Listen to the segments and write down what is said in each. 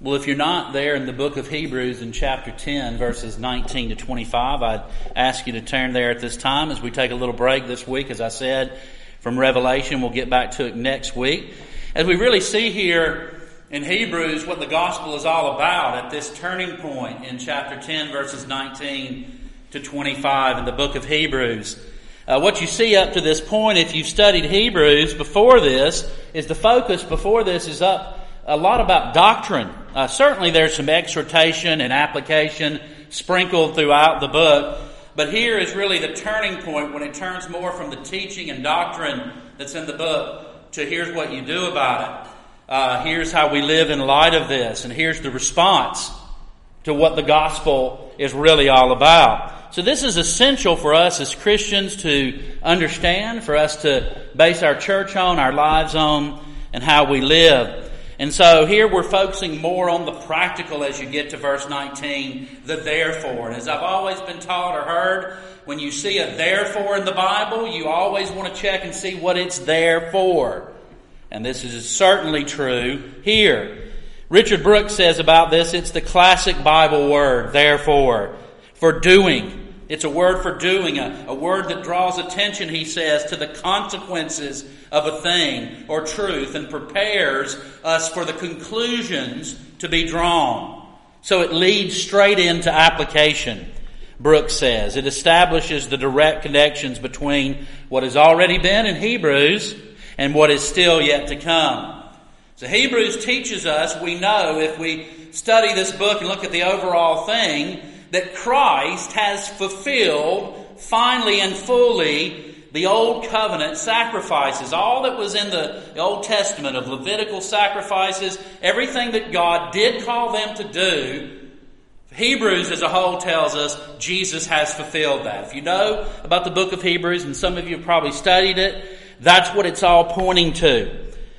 Well, if you're not there in the book of Hebrews in chapter 10, verses 19 to 25, I'd ask you to turn there at this time as we take a little break this week, as I said, from Revelation. We'll get back to it next week. As we really see here in Hebrews what the gospel is all about at this turning point in chapter 10, verses 19 to 25 in the book of Hebrews. What you see up to this point, if you've studied Hebrews before this, is the focus before this is up a lot about doctrine. Certainly there's some exhortation and application sprinkled throughout the book, but here is really the turning point when it turns more from the teaching and doctrine that's in the book to here's what you do about it. Here's how we live in light of this, and here's the response to what the gospel is really all about. So this is essential for us as Christians to understand, for us to base our church on, our lives on, and how we live. And so here we're focusing more on the practical as you get to verse 19, the therefore. And as I've always been taught or heard, when you see a therefore in the Bible, you always want to check and see what it's there for. And this is certainly true here. Richard Brooks says about this, it's the classic Bible word, therefore, for doing. It's a word for doing, a word that draws attention, he says, to the consequences of a thing or truth and prepares us for the conclusions to be drawn. So it leads straight into application, Brooks says. It establishes the direct connections between what has already been in Hebrews and what is still yet to come. So Hebrews teaches us, we know if we study this book and look at the overall thing, that Christ has fulfilled finally and fully the old covenant sacrifices. All that was in the Old Testament of Levitical sacrifices, everything that God did call them to do, Hebrews as a whole tells us Jesus has fulfilled that. If you know about the book of Hebrews, and some of you have probably studied it, that's what it's all pointing to.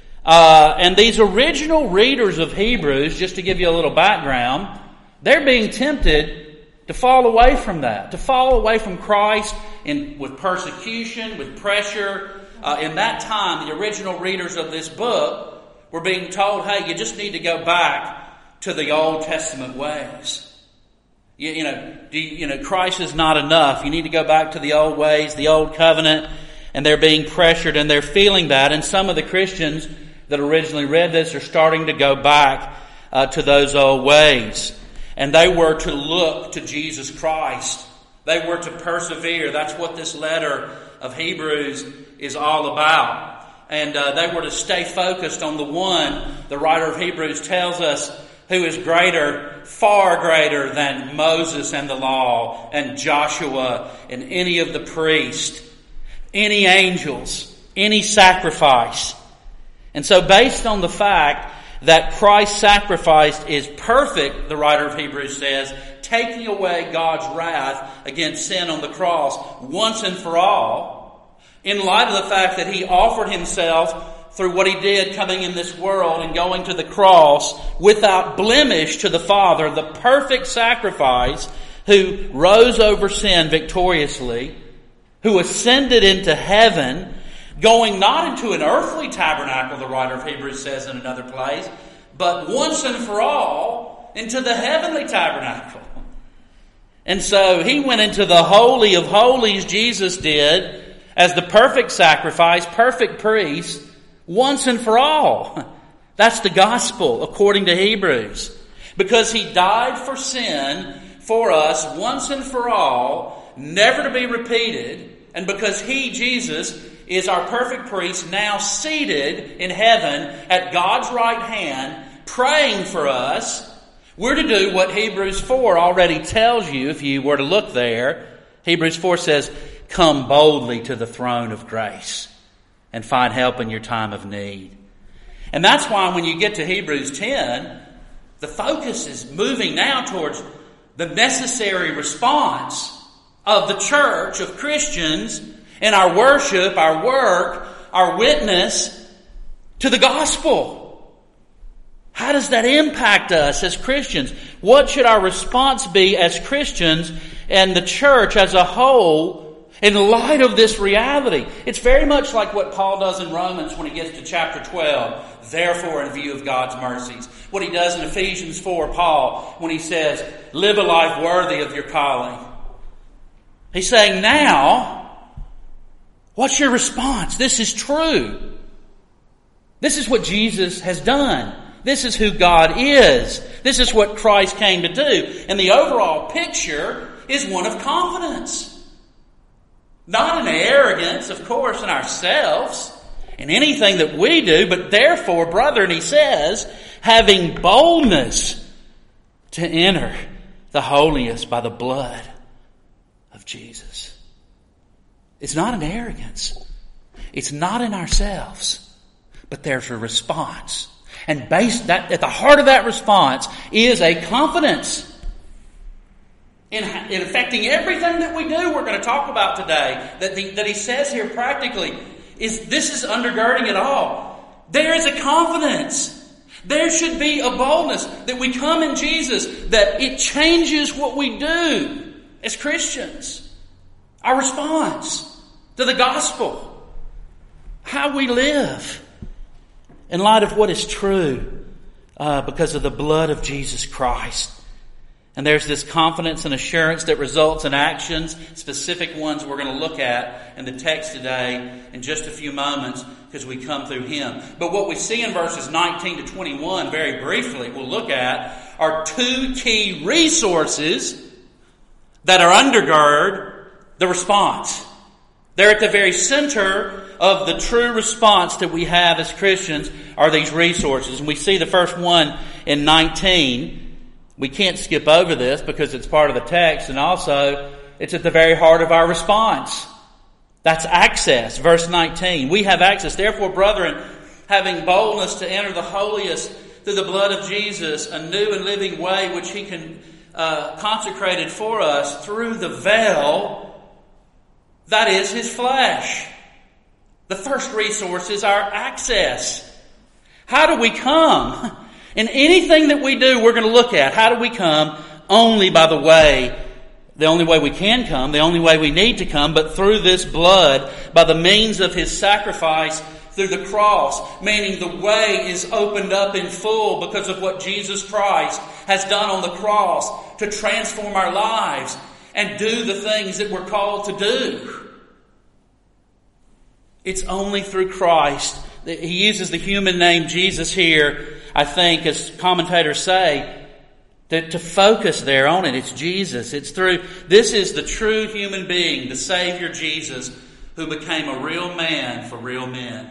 And these original readers of Hebrews, just to give you a little background, they're being tempted to fall away from that, to fall away from Christ with persecution, with pressure. In that time, the original readers of this book were being told, hey, you just need to go back to the Old Testament ways. Christ is not enough. You need to go back to the old ways, the old covenant, and they're being pressured and they're feeling that. And some of the Christians that originally read this are starting to go back to those old ways. And they were to look to Jesus Christ. They were to persevere. That's what this letter of Hebrews is all about. And they were to stay focused on the one, the writer of Hebrews tells us, who is greater, far greater than Moses and the law and Joshua and any of the priests, any angels, any sacrifice. And so based on the fact that Christ's sacrifice is perfect, the writer of Hebrews says, taking away God's wrath against sin on the cross once and for all, in light of the fact that He offered Himself through what He did coming in this world and going to the cross without blemish to the Father, the perfect sacrifice, who rose over sin victoriously, who ascended into heaven, going not into an earthly tabernacle, the writer of Hebrews says in another place, but once and for all into the heavenly tabernacle. And so He went into the Holy of Holies, Jesus did, as the perfect sacrifice, perfect priest, once and for all. That's the gospel according to Hebrews. Because He died for sin for us once and for all, never to be repeated, and because He, Jesus, is our perfect priest now seated in heaven at God's right hand, praying for us, we're to do what Hebrews 4 already tells you if you were to look there. Hebrews 4 says, come boldly to the throne of grace and find help in your time of need. And that's why when you get to Hebrews 10, the focus is moving now towards the necessary response of the church, of Christians, in our worship, our work, our witness to the gospel. How does that impact us as Christians? What should our response be as Christians and the church as a whole In light of this reality, it's very much like what Paul does in Romans when he gets to chapter 12. Therefore, in view of God's mercies. What he does in Ephesians 4, Paul, when he says, live a life worthy of your calling. He's saying, now, what's your response? This is true. This is what Jesus has done. This is who God is. This is what Christ came to do. And the overall picture is one of confidence. Not an arrogance, of course, in ourselves, in anything that we do, but therefore, brethren, he says, having boldness to enter the holiest by the blood of Jesus. It's not an arrogance. It's not in ourselves, but there's a response. And based that at the heart of that response is a confidence in affecting everything that we do. We're going to talk about today that he says here practically is this is undergirding it all. There is a confidence. There should be a boldness that we come in Jesus, that it changes what we do as Christians. Our response to the gospel. How we live in light of what is true because of the blood of Jesus Christ. And there's this confidence and assurance that results in actions, specific ones we're going to look at in the text today in just a few moments because we come through him. But what we see in verses 19 to 21, very briefly, we'll look at are two key resources that are undergird the response. They're at the very center of the true response that we have as Christians are these resources. And we see the first one in 19. We can't skip over this because it's part of the text, and also it's at the very heart of our response. That's access. Verse 19. We have access. Therefore, brethren, having boldness to enter the holiest through the blood of Jesus, a new and living way which he consecrated for us through the veil, that is his flesh. The first resource is our access. How do we come? In anything that we do, we're going to look at how do we come only by the only way we can come, the only way we need to come, but through this blood, by the means of his sacrifice through the cross, meaning the way is opened up in full because of what Jesus Christ has done on the cross to transform our lives and do the things that we're called to do. It's only through Christ. He uses the human name Jesus here, I think, as commentators say, to focus there on it. It's Jesus. This is the true human being, the Savior Jesus, who became a real man for real men,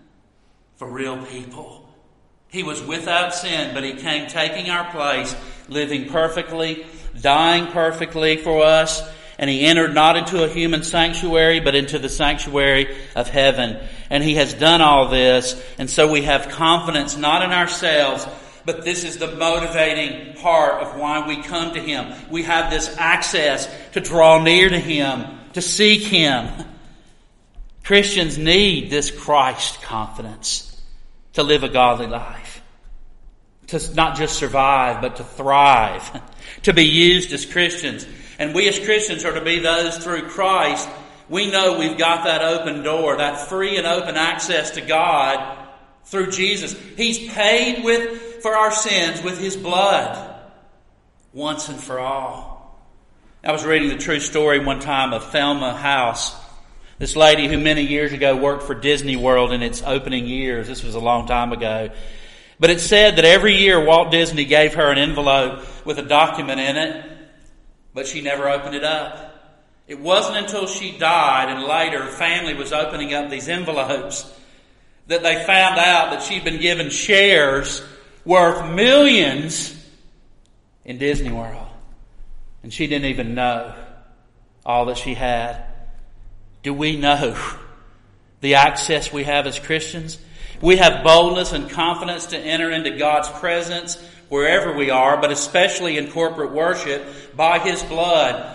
for real people. He was without sin, but he came taking our place, living perfectly, dying perfectly for us, and he entered not into a human sanctuary, but into the sanctuary of heaven. And he has done all this. And so we have confidence not in ourselves, but this is the motivating part of why we come to him. We have this access to draw near to him, to seek him. Christians need this Christ confidence to live a godly life. To not just survive, but to thrive. To be used as Christians. And we as Christians are to be those through Christ. We know we've got that open door, that free and open access to God through Jesus. He's paid for our sins with his blood once and for all. I was reading the true story one time of Thelma House. This lady who many years ago worked for Disney World in its opening years. This was a long time ago. But it said that every year Walt Disney gave her an envelope with a document in it, but she never opened it up. It wasn't until she died and later her family was opening up these envelopes that they found out that she'd been given shares worth millions in Disney World. And she didn't even know all that she had. Do we know the access we have as Christians? We have boldness and confidence to enter into God's presence wherever we are, but especially in corporate worship by his blood.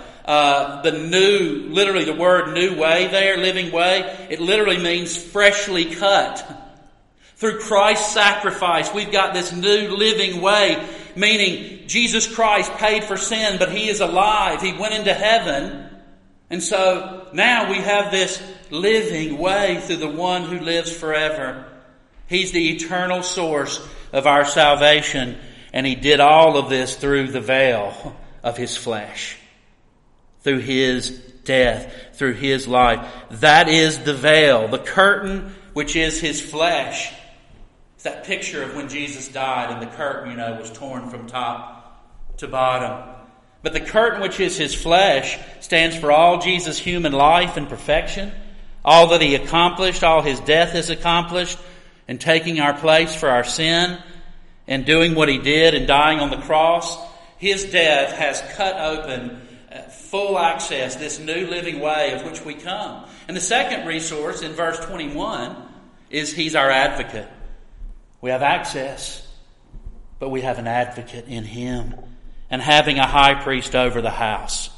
Literally the word new way there, living way, it literally means freshly cut. Through Christ's sacrifice, we've got this new living way, meaning Jesus Christ paid for sin, but he is alive. He went into heaven And so now we have this living way through the one who lives forever. He's the eternal source of our salvation, and He did all of this through the veil of His flesh, through His death, through His life. That is the veil, the curtain which is His flesh. It's that picture of when Jesus died and the curtain, was torn from top to bottom. But the curtain which is His flesh stands for all Jesus' human life and perfection, all that He accomplished, all His death has accomplished, and taking our place for our sin, and doing what He did and dying on the cross. His death has cut open full access, this new living way of which we come. And the second resource in verse 21 is He's our advocate. We have access, but we have an advocate in Him, and having a high priest over the house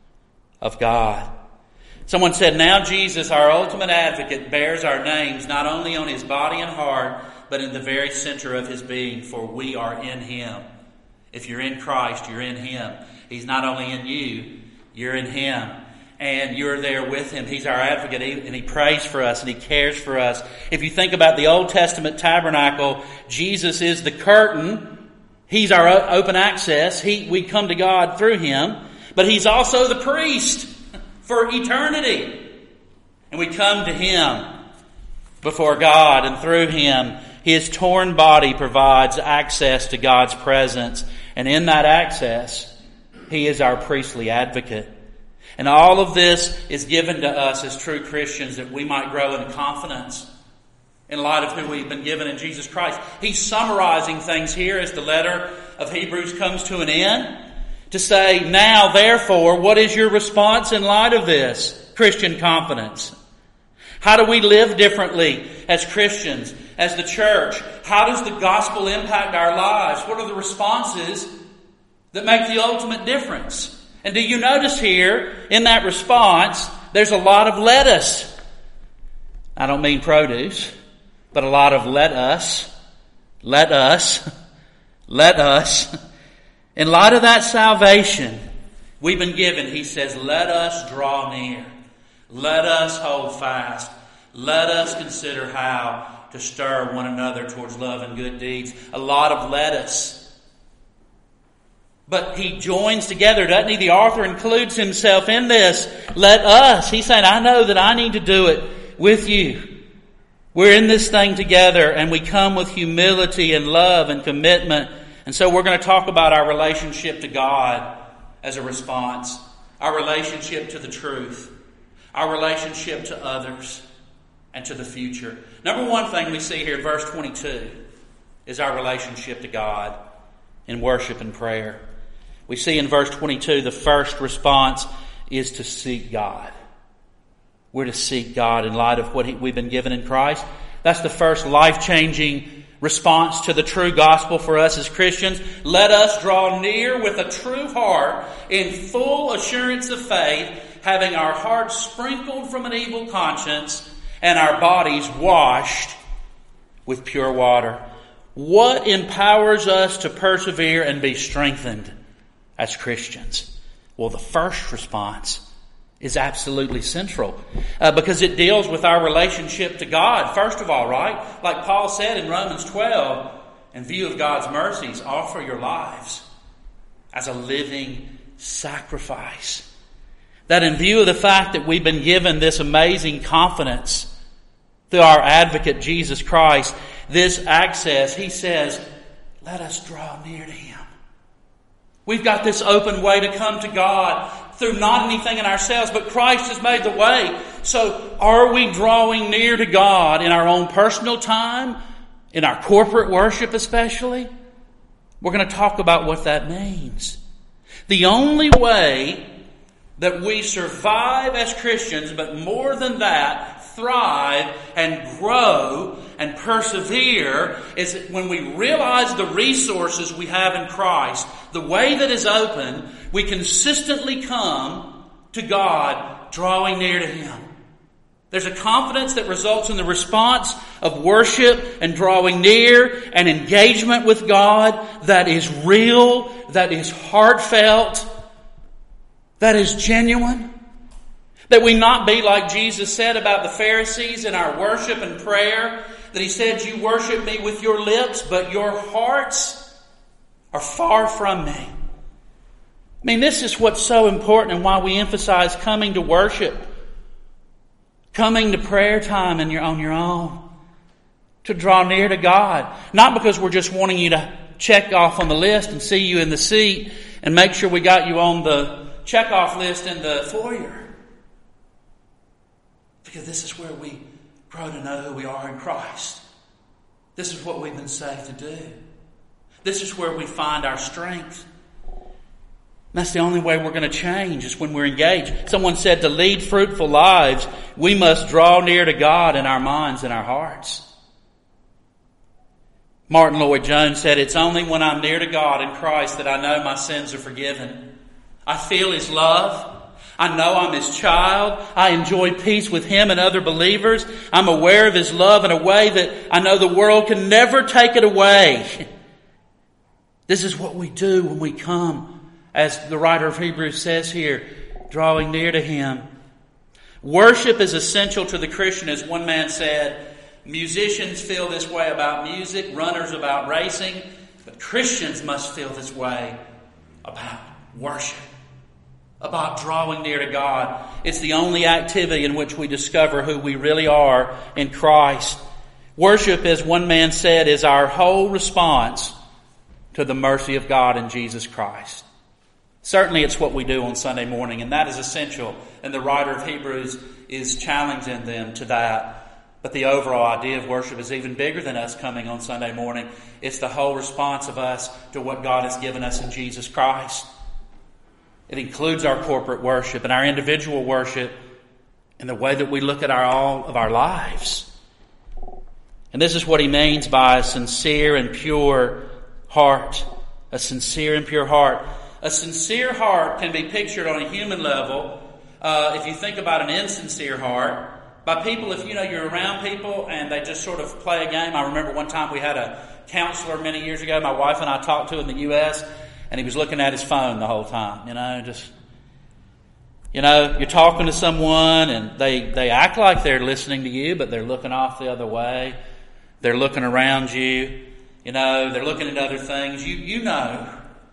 of God. Someone said, now Jesus, our ultimate advocate, bears our names not only on His body and heart, but in the very center of His being, for we are in Him. If you're in Christ, you're in Him. He's not only in you, you're in Him. And you're there with Him. He's our advocate, and He prays for us, and He cares for us. If you think about the Old Testament tabernacle, Jesus is the curtain. He's our open access. We come to God through Him. But He's also the priest for eternity. And we come to Him before God, and through Him, His torn body provides access to God's presence. And in that access, He is our priestly advocate. And all of this is given to us as true Christians that we might grow in confidence in light of who we've been given in Jesus Christ. He's summarizing things here as the letter of Hebrews comes to an end to say, now therefore, what is your response in light of this Christian confidence? How do we live differently as Christians, as the church? How does the gospel impact our lives? What are the responses that make the ultimate difference? And do you notice here, in that response, there's a lot of let us. I don't mean produce, but a lot of let us. Let us. Let us. In light of that salvation we've been given, He says, let us draw near. Let us hold fast. Let us consider how to stir one another towards love and good deeds. A lot of let us. But He joins together, doesn't He? The author includes himself in this. Let us. He's saying, I know that I need to do it with you. We're in this thing together, and we come with humility and love and commitment. And so we're going to talk about our relationship to God as a response. Our relationship to the truth. Our relationship to others. And to the future. Number one thing we see here in verse 22 is our relationship to God in worship and prayer. We see in verse 22 the first response is to seek God. We're to seek God in light of what we've been given in Christ. That's the first life-changing response to the true gospel for us as Christians. Let us draw near with a true heart in full assurance of faith, having our hearts sprinkled from an evil conscience and our bodies washed with pure water. What empowers us to persevere and be strengthened as Christians? Well, the first response is absolutely central because it deals with our relationship to God. First of all, right? Like Paul said in Romans 12, in view of God's mercies, offer your lives as a living sacrifice. That in view of the fact that we've been given this amazing confidence through our advocate Jesus Christ, this access, he says, let us draw near to Him. We've got this open way to come to God through not anything in ourselves, but Christ has made the way. So are we drawing near to God in our own personal time, in our corporate worship especially? We're going to talk about what that means. The only way that we survive as Christians, but more than that, thrive and grow and persevere is when we realize the resources we have in Christ, the way that is open, we consistently come to God, drawing near to Him. There's a confidence that results in the response of worship and drawing near and engagement with God that is real, that is heartfelt, that is genuine. That we not be like Jesus said about the Pharisees in our worship and prayer, that He said, you worship me with your lips, but your hearts are far from me. I mean, this is what's so important and why we emphasize coming to worship, coming to prayer time on your own, to draw near to God. Not because we're just wanting you to check off on the list and see you in the seat and make sure we got you on the check-off list in the foyer. Because this is where we grow to know who we are in Christ. This is what we've been saved to do. This is where we find our strength. That's the only way we're going to change, is when we're engaged. Someone said to lead fruitful lives, we must draw near to God in our minds and our hearts. Martin Lloyd-Jones said, it's only when I'm near to God in Christ that I know my sins are forgiven. I feel His love. I know I'm His child. I enjoy peace with Him and other believers. I'm aware of His love in a way that I know the world can never take it away. This is what we do when we come, as the writer of Hebrews says here, drawing near to Him. Worship is essential to the Christian, as one man said. Musicians feel this way about music, runners about racing, but Christians must feel this way about worship, about drawing near to God. It's the only activity in which we discover who we really are in Christ. Worship, as one man said, is our whole response to the mercy of God in Jesus Christ. Certainly it's what we do on Sunday morning, and that is essential, and the writer of Hebrews is challenging them to that. But the overall idea of worship is even bigger than us coming on Sunday morning. It's the whole response of us to what God has given us in Jesus Christ. It includes our corporate worship and our individual worship and the way that we look at all of our lives. And this is what he means by a sincere and pure heart. A sincere and pure heart. A sincere heart can be pictured on a human level, if you think about an insincere heart, by people. If you're around people and they just sort of play a game. I remember one time we had a counselor many years ago my wife and I talked to in the U.S., and he was looking at his phone the whole time, you're talking to someone and they act like they're listening to you, but they're looking off the other way. They're looking around you. They're looking at other things. You know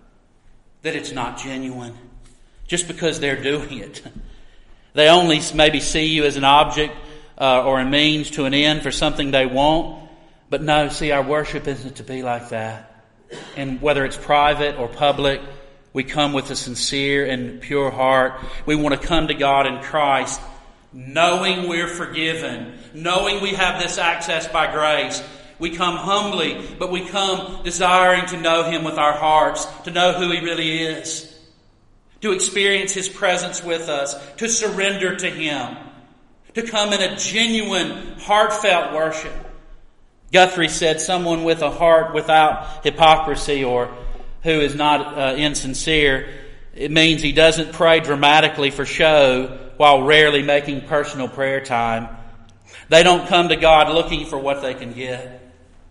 that it's not genuine just because they're doing it. They only maybe see you as an object or a means to an end for something they want. But no, see, our worship isn't to be like that. And whether it's private or public, we come with a sincere and pure heart. We want to come to God in Christ, knowing we're forgiven, knowing we have this access by grace. We come humbly, but we come desiring to know Him with our hearts, to know who He really is, to experience His presence with us, to surrender to Him, to come in a genuine, heartfelt worship. Guthrie said, someone with a heart without hypocrisy or who is not insincere, it means he doesn't pray dramatically for show while rarely making personal prayer time. They don't come to God looking for what they can get.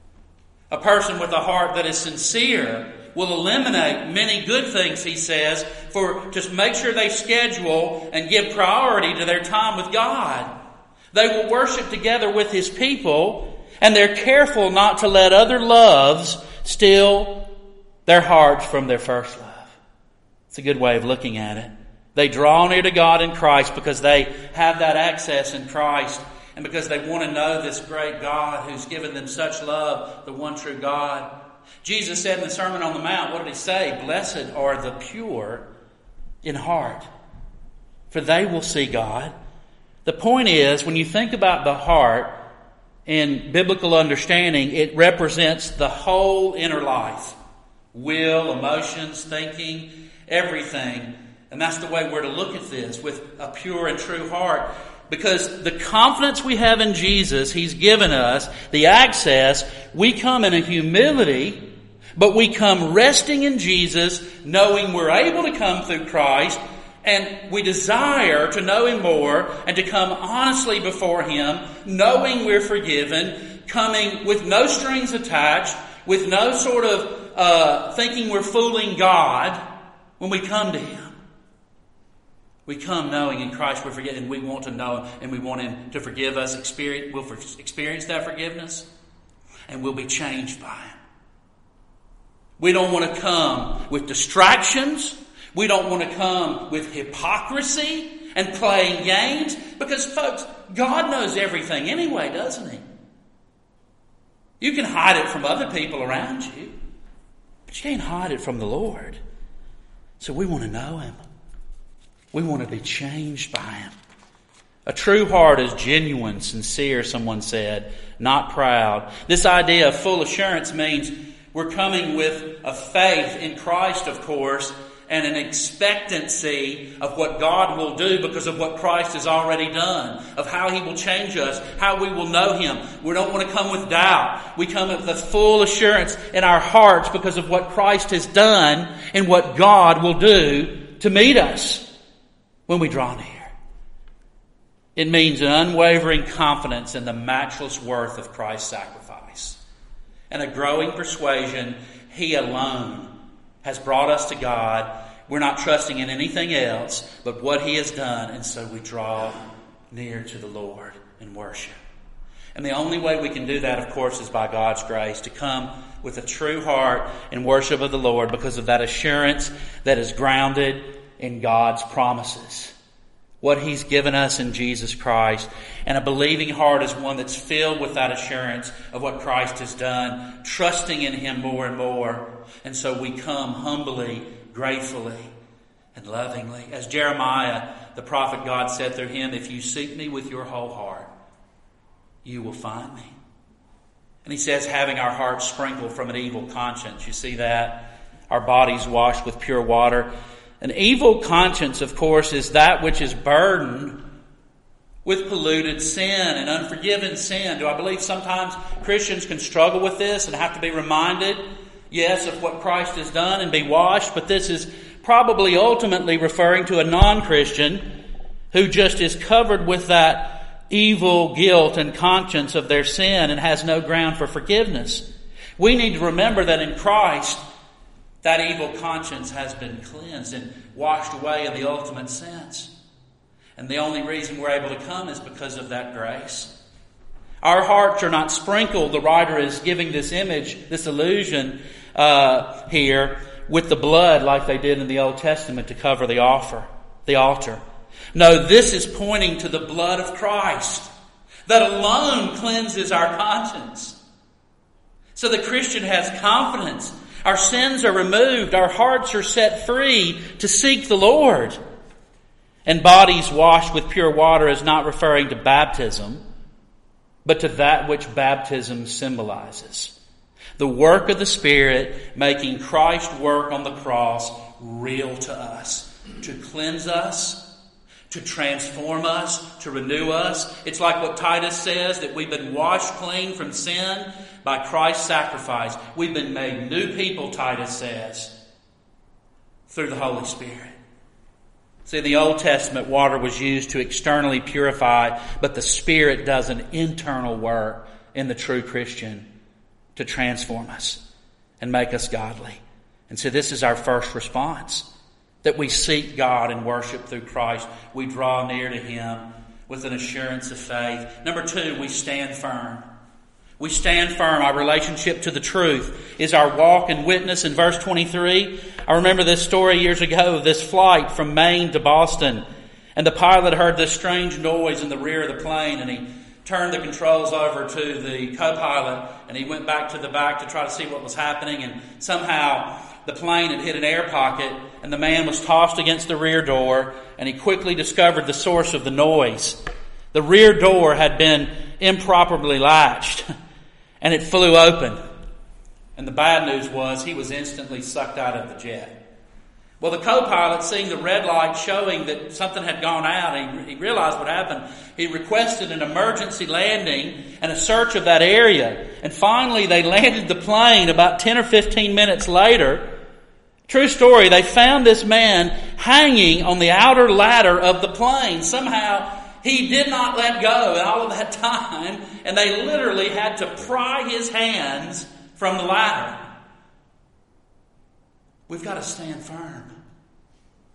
A person with a heart that is sincere will eliminate many good things, he says, for just make sure they schedule and give priority to their time with God. They will worship together with His people, and they're careful not to let other loves steal their hearts from their first love. It's a good way of looking at it. They draw near to God in Christ because they have that access in Christ, and because they want to know this great God who's given them such love, the one true God. Jesus said in the Sermon on the Mount, what did He say? Blessed are the pure in heart, for they will see God. The point is, when you think about the heart, in biblical understanding, it represents the whole inner life. Will, emotions, thinking, everything. And that's the way we're to look at this, with a pure and true heart. Because the confidence we have in Jesus, He's given us, the access, we come in a humility, but we come resting in Jesus, knowing we're able to come through Christ, and we desire to know Him more and to come honestly before Him, knowing we're forgiven, coming with no strings attached, with no sort of thinking we're fooling God when we come to Him. We come knowing in Christ we're forgiven, and we want to know Him, and we want Him to forgive us. We'll experience that forgiveness, and we'll be changed by Him. We don't want to come with distractions. We don't want to come with hypocrisy and playing games. Because, folks, God knows everything anyway, doesn't He? You can hide it from other people around you, but you can't hide it from the Lord. So we want to know Him. We want to be changed by Him. A true heart is genuine, sincere, someone said, not proud. This idea of full assurance means we're coming with a faith in Christ, of course, and an expectancy of what God will do because of what Christ has already done, of how He will change us, how we will know Him. We don't want to come with doubt. We come with the full assurance in our hearts because of what Christ has done and what God will do to meet us when we draw near. It means an unwavering confidence in the matchless worth of Christ's sacrifice and a growing persuasion He alone has brought us to God. We're not trusting in anything else but what He has done, and so we draw near to the Lord in worship. And the only way we can do that, of course, is by God's grace, to come with a true heart in worship of the Lord because of that assurance that is grounded in God's promises, what He's given us in Jesus Christ. And a believing heart is one that's filled with that assurance of what Christ has done, trusting in Him more and more. And so we come humbly, gratefully, and lovingly. As Jeremiah, the prophet God, said through him, if you seek me with your whole heart, you will find me. And he says, having our hearts sprinkled from an evil conscience. You see that? Our bodies washed with pure water. An evil conscience, of course, is that which is burdened with polluted sin and unforgiven sin. Do I believe sometimes Christians can struggle with this and have to be reminded, yes, of what Christ has done and be washed, but this is probably ultimately referring to a non-Christian who just is covered with that evil guilt and conscience of their sin and has no ground for forgiveness. We need to remember that in Christ, that evil conscience has been cleansed and washed away in the ultimate sense. And the only reason we're able to come is because of that grace. Our hearts are not sprinkled. The writer is giving this image, this illusion here, with the blood like they did in the Old Testament to cover the altar. No, this is pointing to the blood of Christ that alone cleanses our conscience. So the Christian has confidence. Our sins are removed. Our hearts are set free to seek the Lord. And bodies washed with pure water is not referring to baptism, but to that which baptism symbolizes. The work of the Spirit making Christ's work on the cross real to us, to cleanse us, to transform us, to renew us. It's like what Titus says, that we've been washed clean from sin by Christ's sacrifice. We've been made new people, Titus says, through the Holy Spirit. See, in the Old Testament, water was used to externally purify, but the Spirit does an internal work in the true Christian to transform us and make us godly. And so this is our first response, that we seek God and worship through Christ. We draw near to Him with an assurance of faith. Number 2, we stand firm. We stand firm. Our relationship to the truth is our walk and witness. In verse 23, I remember this story years ago of this flight from Maine to Boston. And the pilot heard this strange noise in the rear of the plane, and he turned the controls over to the co-pilot, and he went back to the back to try to see what was happening. And somehow the plane had hit an air pocket, and the man was tossed against the rear door, and he quickly discovered the source of the noise. The rear door had been improperly latched, and it flew open. And the bad news was he was instantly sucked out of the jet. Well, the co-pilot, seeing the red light showing that something had gone out, he realized what happened. He requested an emergency landing and a search of that area. And finally, they landed the plane about 10 or 15 minutes later. True story, they found this man hanging on the outer ladder of the plane. Somehow, he did not let go in all of that time, and they literally had to pry his hands from the ladder. We've got to stand firm.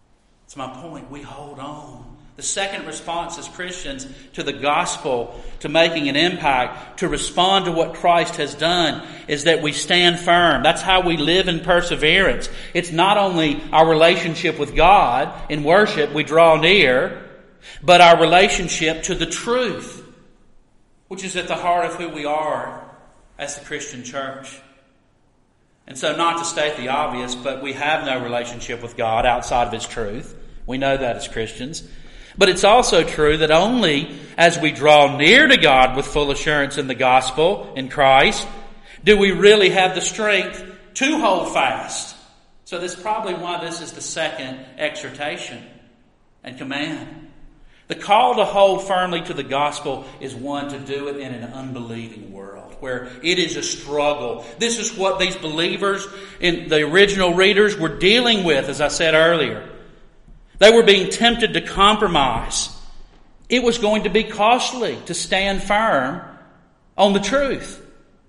That's my point. We hold on. The second response as Christians to the gospel, to making an impact, to respond to what Christ has done, is that we stand firm. That's how we live in perseverance. It's not only our relationship with God in worship, we draw near, but our relationship to the truth, which is at the heart of who we are as the Christian church. And so, not to state the obvious, but we have no relationship with God outside of His truth. We know that as Christians. But it's also true that only as we draw near to God with full assurance in the gospel, in Christ, do we really have the strength to hold fast. So that's probably why this is the second exhortation and command. The call to hold firmly to the gospel is one to do it in an unbelieving world where it is a struggle. This is what these believers in the original readers were dealing with, as I said earlier. They were being tempted to compromise. It was going to be costly to stand firm on the truth.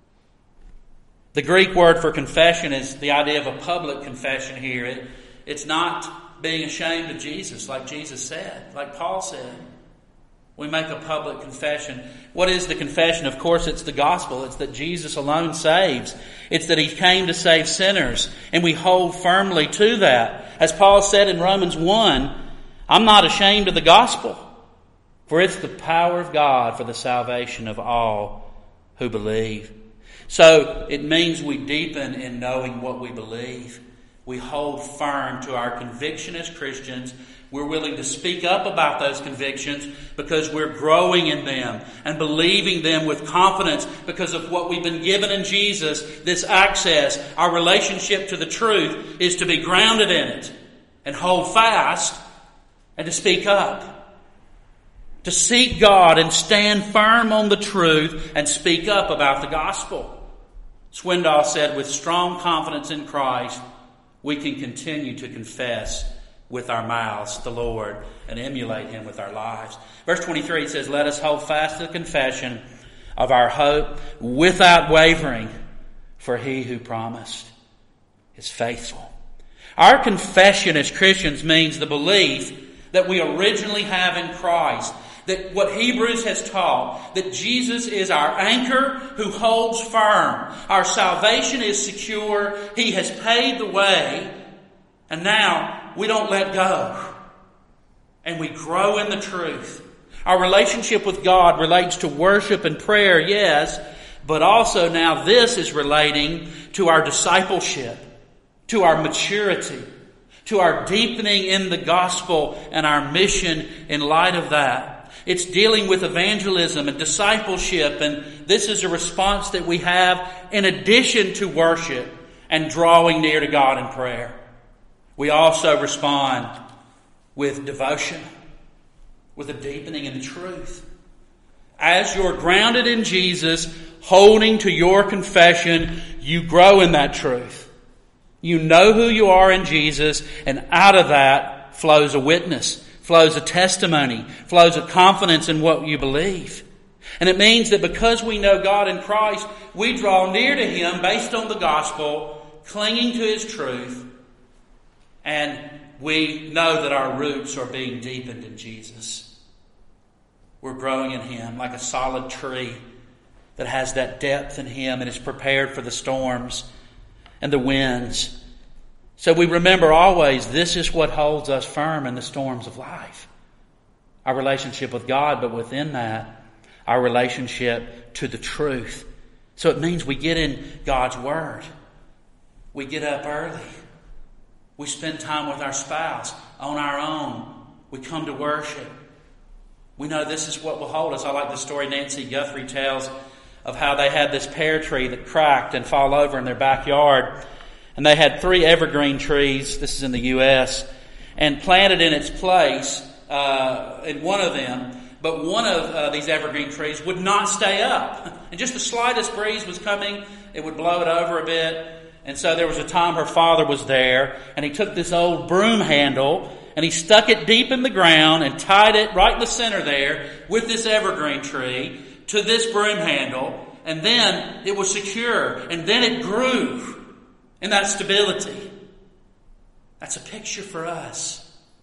The Greek word for confession is the idea of a public confession here. It's not being ashamed of Jesus, like Jesus said, like Paul said. We make a public confession. What is the confession? Of course, it's the gospel. It's that Jesus alone saves. It's that He came to save sinners, and we hold firmly to that. As Paul said in Romans 1, I'm not ashamed of the gospel, for it's the power of God for the salvation of all who believe. So it means we deepen in knowing what we believe. We hold firm to our conviction as Christians. We're willing to speak up about those convictions because we're growing in them and believing them with confidence because of what we've been given in Jesus, this access. Our relationship to the truth is to be grounded in it and hold fast and to speak up. To seek God and stand firm on the truth and speak up about the gospel. Swindoll said, with strong confidence in Christ, we can continue to confess with our mouths the Lord and emulate Him with our lives. Verse 23 says, let us hold fast to the confession of our hope without wavering, for He who promised is faithful. Our confession as Christians means the belief that we originally have in Christ, that what Hebrews has taught, that Jesus is our anchor who holds firm. Our salvation is secure. He has paid the way. And now we don't let go. And we grow in the truth. Our relationship with God relates to worship and prayer, yes, but also now this is relating to our discipleship, to our maturity, to our deepening in the gospel and our mission in light of that. It's dealing with evangelism and discipleship, and this is a response that we have in addition to worship and drawing near to God in prayer. We also respond with devotion, with a deepening in the truth. As you're grounded in Jesus, holding to your confession, you grow in that truth. You know who you are in Jesus, and out of that flows a witness, flows a testimony, flows a confidence in what you believe. And it means that because we know God in Christ, we draw near to Him based on the gospel, clinging to His truth, and we know that our roots are being deepened in Jesus. We're growing in Him like a solid tree that has that depth in Him and is prepared for the storms and the winds. So we remember always this is what holds us firm in the storms of life. Our relationship with God, but within that, our relationship to the truth. So it means we get in God's Word. We get up early. We spend time with our spouse on our own. We come to worship. We know this is what will hold us. I like the story Nancy Guthrie tells of how they had this pear tree that cracked and fall over in their backyard. And they had 3 evergreen trees, this is in the U.S., and planted in its place in one of them. But one of these evergreen trees would not stay up. And just the slightest breeze was coming, it would blow it over a bit. And so there was a time her father was there, and he took this old broom handle, and he stuck it deep in the ground and tied it right in the center there with this evergreen tree to this broom handle. And then it was secure, and then it grew in that stability. That's a picture for us.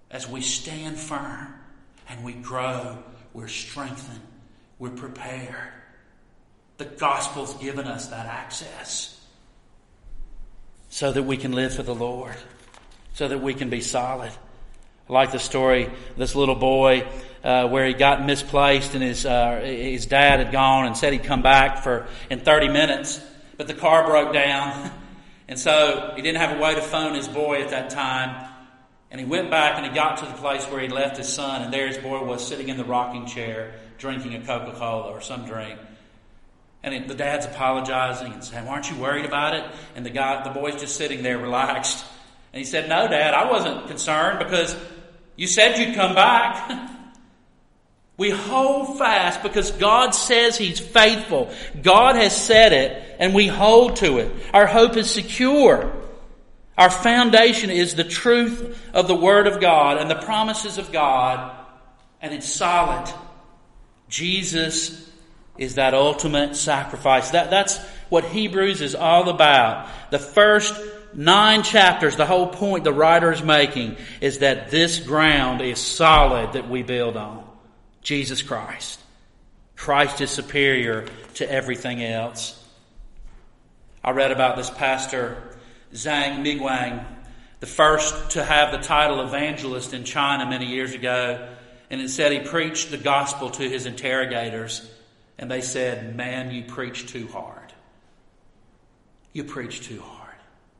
as we stand firm and we grow, we're strengthened, we're prepared. The gospel's given us that access so that we can live for the Lord, so that we can be solid. I like the story of this little boy where he got misplaced and his dad had gone and said he'd come back in 30 minutes, but the car broke down. And so he didn't have a way to phone his boy at that time. And he went back and he got to the place where he left his son, and there his boy was sitting in the rocking chair drinking a Coca-Cola or some drink. And the dad's apologizing and saying, "Aren't you worried about it?" And the boy's just sitting there relaxed. And he said, "No, Dad, I wasn't concerned because you said you'd come back." We hold fast because God says He's faithful. God has said it, and we hold to it. Our hope is secure. Our foundation is the truth of the Word of God and the promises of God, and it's solid. Jesus is that ultimate sacrifice. That's what Hebrews is all about. The first 9 chapters, the whole point the writer is making is that this ground is solid that we build on. Jesus Christ. Christ is superior to everything else. I read about this pastor, Zhang Miguang, the first to have the title evangelist in China many years ago. And it said he preached the gospel to his interrogators. And they said, "Man, you preach too hard. You preach too hard."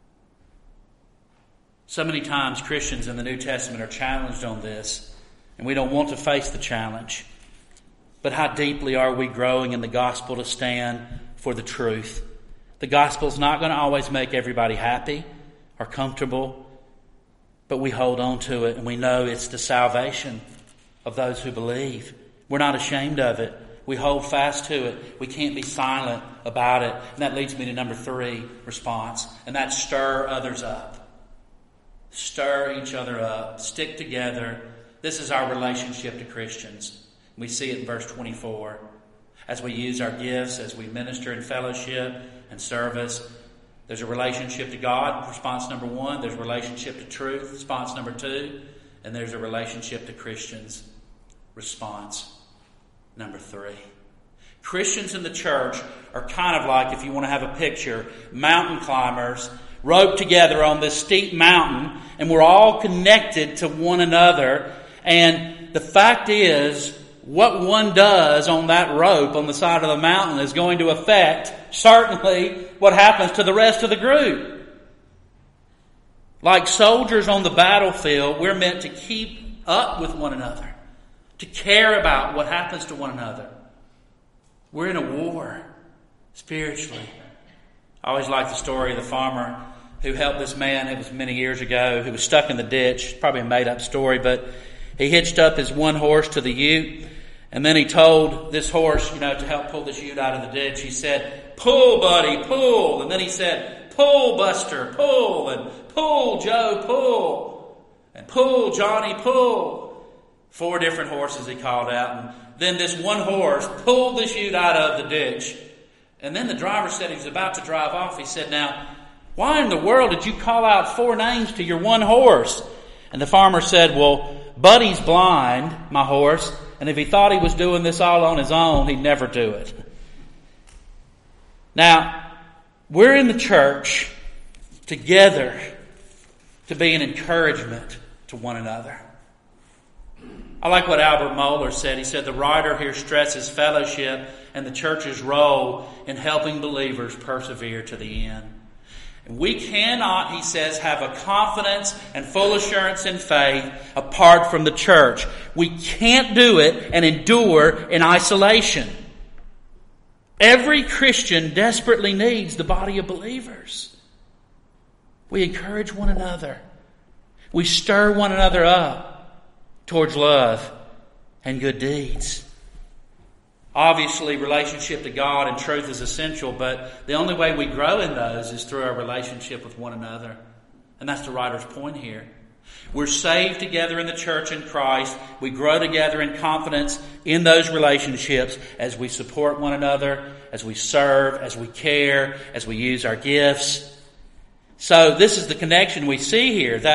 So many times Christians in the New Testament are challenged on this. And we don't want to face the challenge. But how deeply are we growing in the gospel to stand for the truth? The gospel's not going to always make everybody happy or comfortable. But we hold on to it and we know it's the salvation of those who believe. We're not ashamed of it. We hold fast to it. We can't be silent about it. And that leads me to number 3 response. And that's stir others up. Stir each other up. Stick together. This is our relationship to Christians. We see it in verse 24. As we use our gifts, as we minister in fellowship and service, there's a relationship to God, response number 1. There's a relationship to truth, response number 2. And there's a relationship to Christians, response number 3. Christians in the church are kind of like, if you want to have a picture, mountain climbers roped together on this steep mountain, and we're all connected to one another. And the fact is, what one does on that rope on the side of the mountain is going to affect, certainly, what happens to the rest of the group. Like soldiers on the battlefield, we're meant to keep up with one another, to care about what happens to one another. We're in a war, spiritually. I always like the story of the farmer who helped this man, it was many years ago, who was stuck in the ditch. Probably a made-up story, but he hitched up his one horse to the ute, and then he told this horse, to help pull this ute out of the ditch. He said, "Pull, buddy, pull." And then he said, "Pull, Buster, pull." And "Pull, Joe, pull." And "Pull, Johnny, pull." 4 different horses he called out. And then this one horse pulled this ute out of the ditch. And then the driver said he was about to drive off. He said, "Now, why in the world did you call out 4 names to your one horse?" And the farmer said, "Well, Buddy's blind, my horse, and if he thought he was doing this all on his own, he'd never do it." Now, we're in the church together to be an encouragement to one another. I like what Albert Mohler said. He said, the writer here stresses fellowship and the church's role in helping believers persevere to the end. We cannot, he says, have a confidence and full assurance in faith apart from the church. We can't do it and endure in isolation. Every Christian desperately needs the body of believers. We encourage one another. We stir one another up towards love and good deeds. Obviously, relationship to God and truth is essential, but the only way we grow in those is through our relationship with one another. And that's the writer's point here. We're saved together in the church in Christ. We grow together in confidence in those relationships as we support one another, as we serve, as we care, as we use our gifts. So this is the connection we see here, that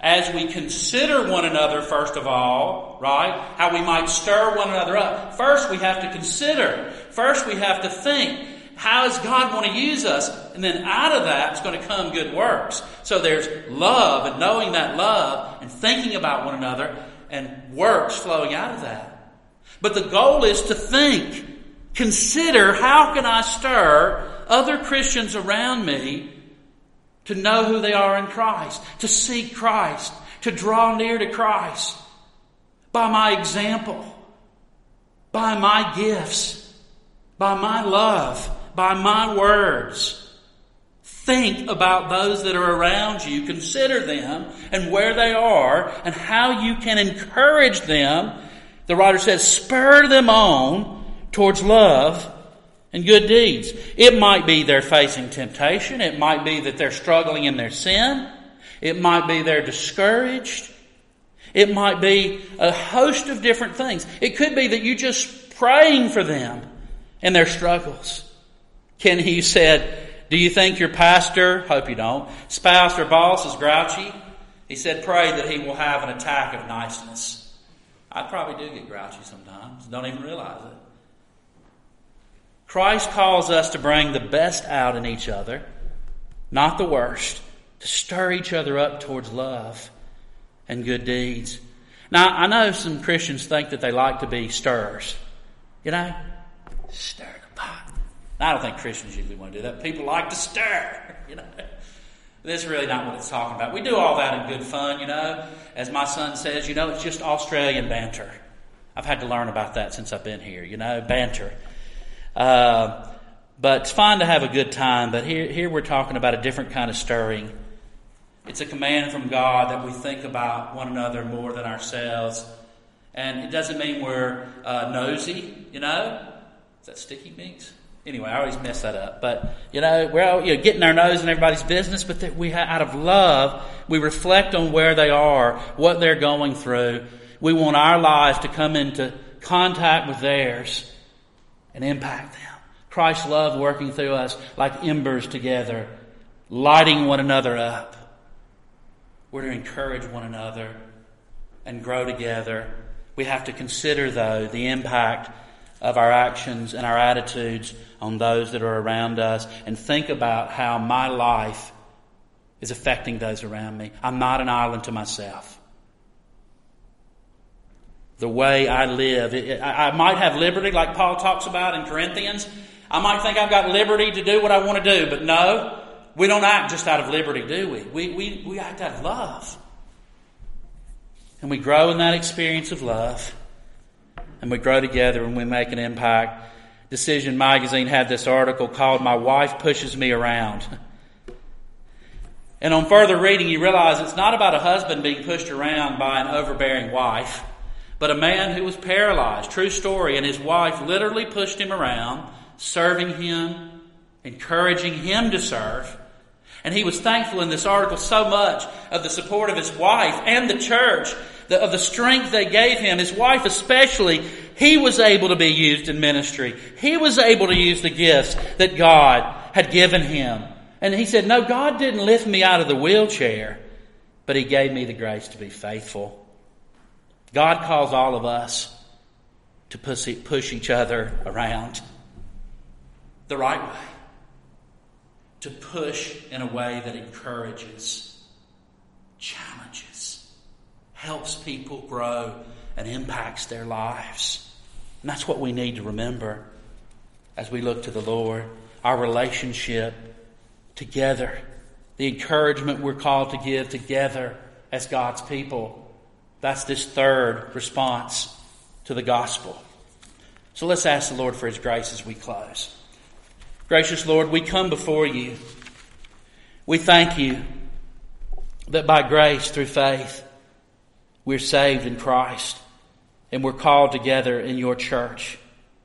as we consider one another, first of all, right? How we might stir one another up. First, we have to consider. First, we have to think. How is God going to use us? And then out of that is going to come good works. So there's love and knowing that love and thinking about one another and works flowing out of that. But the goal is to think. Consider, how can I stir other Christians around me to know who they are in Christ, to seek Christ, to draw near to Christ by my example, by my gifts, by my love, by my words. Think about those that are around you. Consider them and where they are and how you can encourage them. The writer says, spur them on towards love and good deeds. It might be they're facing temptation. It might be that they're struggling in their sin. It might be they're discouraged. It might be a host of different things. It could be that you're just praying for them and their struggles. Ken Hughes said, do you think your pastor, hope you don't, spouse or boss is grouchy? He said, pray that he will have an attack of niceness. I probably do get grouchy sometimes. Don't even realize it. Christ calls us to bring the best out in each other, not the worst, to stir each other up towards love and good deeds. Now, I know some Christians think that they like to be stirrers. You know, stir the pot. I don't think Christians usually want to do that. People like to stir, you know. That's really not what it's talking about. We do all that in good fun, you know. As my son says, you know, it's just Australian banter. I've had to learn about that since I've been here, you know, banter. But it's fine to have a good time. But here we're talking about a different kind of stirring. It's a command from God that we think about one another more than ourselves. And it doesn't mean we're nosy, you know. Is that sticky mix? Anyway, I always mess that up. But, you know, we're all, getting our nose in everybody's business. But that we, out of love, we reflect on where they are, what they're going through. We want our lives to come into contact with theirs and impact them. Christ's love working through us like embers together, lighting one another up. We're to encourage one another and grow together. We have to consider, though, the impact of our actions and our attitudes on those that are around us and think about how my life is affecting those around me. I'm not an island to myself. The way I live, I might have liberty like Paul talks about in Corinthians. I might think I've got liberty to do what I want to do, but no, we don't act just out of liberty, do we? We act out of love. And we grow in that experience of love. And we grow together and we make an impact. Decision Magazine had this article called "My Wife Pushes Me Around." And on further reading, you realize it's not about a husband being pushed around by an overbearing wife, but a man who was paralyzed. True story. And his wife literally pushed him around, serving him, encouraging him to serve. And he was thankful in this article so much of the support of his wife and the church, of the strength they gave him. His wife especially, he was able to be used in ministry. He was able to use the gifts that God had given him. And he said, no, God didn't lift me out of the wheelchair, but He gave me the grace to be faithful. God calls all of us to push each other around the right way. To push in a way that encourages, challenges, helps people grow, and impacts their lives. And that's what we need to remember as we look to the Lord. Our relationship together. The encouragement we're called to give together as God's people. That's this third response to the gospel. So let's ask the Lord for His grace as we close. Gracious Lord, we come before You. We thank You that by grace through faith we're saved in Christ and we're called together in Your church.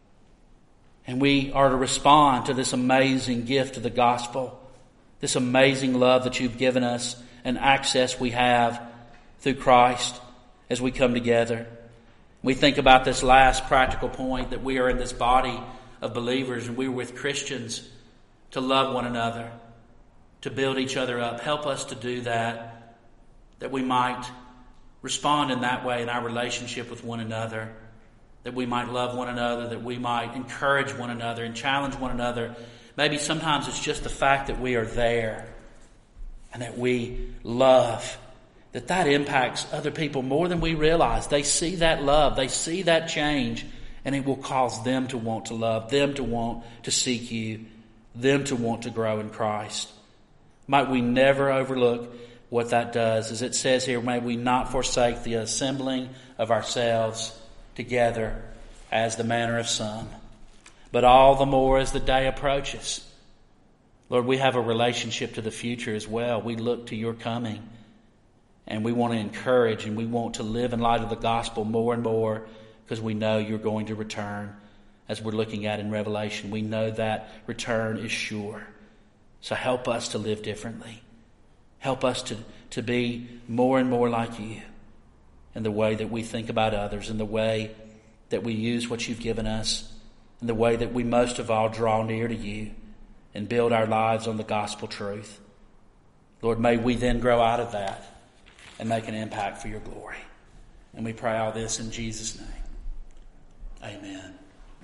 And we are to respond to this amazing gift of the gospel, this amazing love that You've given us and access we have through Christ as we come together. We think about this last practical point that we are in this body of believers and we're with Christians to love one another, to build each other up. Help us to do that that we might respond in that way in our relationship with one another, that we might love one another, that we might encourage one another and challenge one another. Maybe sometimes it's just the fact that we are there and that we love, that impacts other people more than we realize. They see that love, they see that change, and it will cause them to want to love, them to want to seek you, them to want to grow in Christ. Might we never overlook what that does. As it says here, may we not forsake the assembling of ourselves together as the manner of some, but all the more as the day approaches. Lord, we have a relationship to the future as well. We look to your coming, and we want to encourage and we want to live in light of the gospel more and more, because we know you're going to return. As we're looking at in Revelation, we know that return is sure. So help us to live differently. Help us to be more and more like you in the way that we think about others, in the way that we use what you've given us, in the way that we most of all draw near to you and build our lives on the gospel truth. Lord, may we then grow out of that and make an impact for your glory. And we pray all this in Jesus' name. Amen.